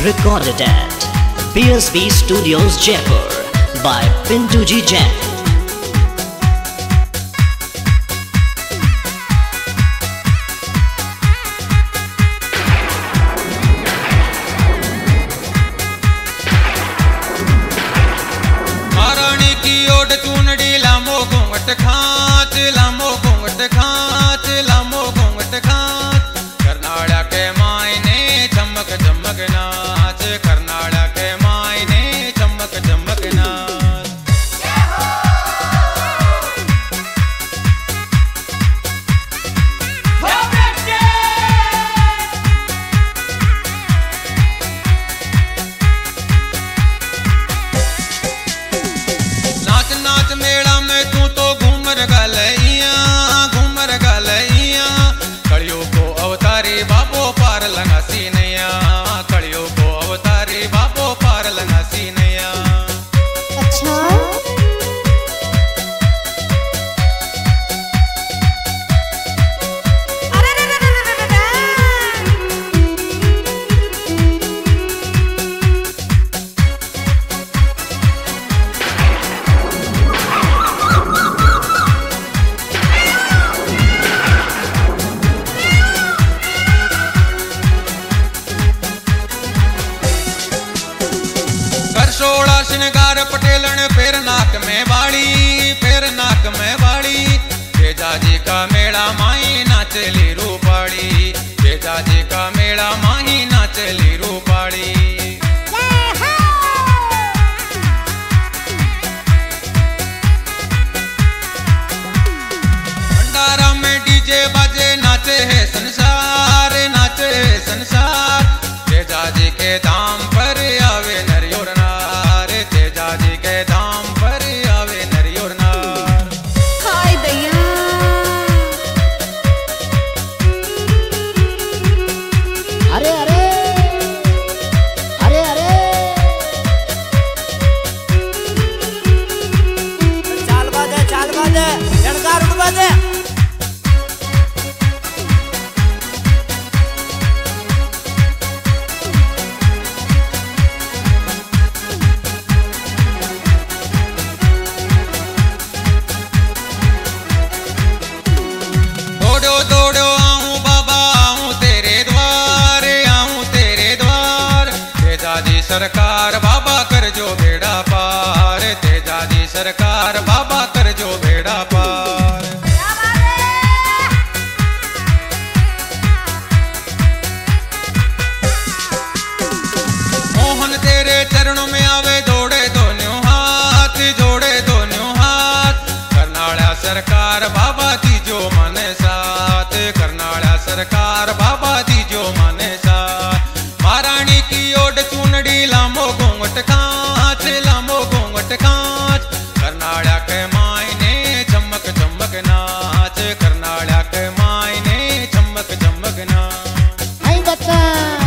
Recorded at PSB Studios Jaipur by Pintu Ji Jain. महारानी की ओट चूनड़ी लामो घूंघट खाच, लामो घूंघट खाच, लामो घूंघट खाच। करनाड़ा के मायने चमक चमक नाच, करनाड़ा के मायने चमक चमक नाच। नाच नाच मेला में तू तो घूमर गलैया, घूमर गलैया। कड़ियों को अवतारी बाबो पार लगा सीनैया, कड़ियों को अवतारी बाबो पार लगा सीनैया। अच्छा अरे रे रे रे रे रे रे। कर सोड़ा श्रृंगार पटेलन पैर नाक में बाड़ी, पैर नाक में बाड़ी। बेजाजी का मेला माही नाचली रूपाड़ी, बेजाजी का मेला माही नाचली रूपाड़ी। भंडारा में डीजे बाजे नाचे है संसार, नाचे है संसार। तेजाजी के दाम पर आवे नरियोर नार, तेजाजी के दाम पर आवे नरियोर नार। हाय दैया अरे अरे अरे अरे चाल बाजे लड़का रुक बाजे। दौड़ो दौड़ो आऊं बाबा आऊं तेरे द्वार, आऊं तेरे द्वार। तेजाजी सरकार बाबा कर जो बेड़ा पार, तेजाजी सरकार बाबा कर जो बेड़ा पार। मोहन तेरे चरणों में आवे दौड़े दोनों हाथ, जोड़े दोनों हाथ। करनाड़ा सरकार बाबा दी जो माने साथ, करनाड़ा सरकार बाबा दी जो माने साथ। महारानी की ओट चूनड़ी लामो घूंघट खाच, लामो घूंघट खाच। करनाड़ा के मायने चमक चमक नाच, करनाड़ा के मायने चमक चमक नाच। आई बच्चा